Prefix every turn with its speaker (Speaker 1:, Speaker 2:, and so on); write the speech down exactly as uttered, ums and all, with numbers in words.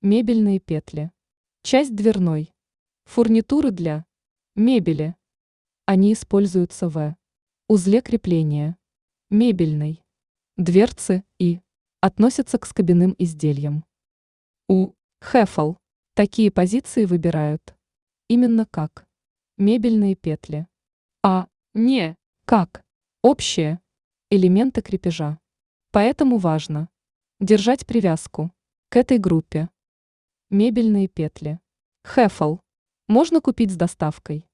Speaker 1: Мебельные петли. Часть дверной. Фурнитуры для мебели. Они используются в узле крепления. Мебельной. Дверцы и относятся к скобяным изделиям. У Хефл такие позиции выбирают именно как мебельные петли, а не как общие элементы крепежа. Поэтому важно держать привязку к этой группе. Мебельные петли. Хефл можно купить с доставкой.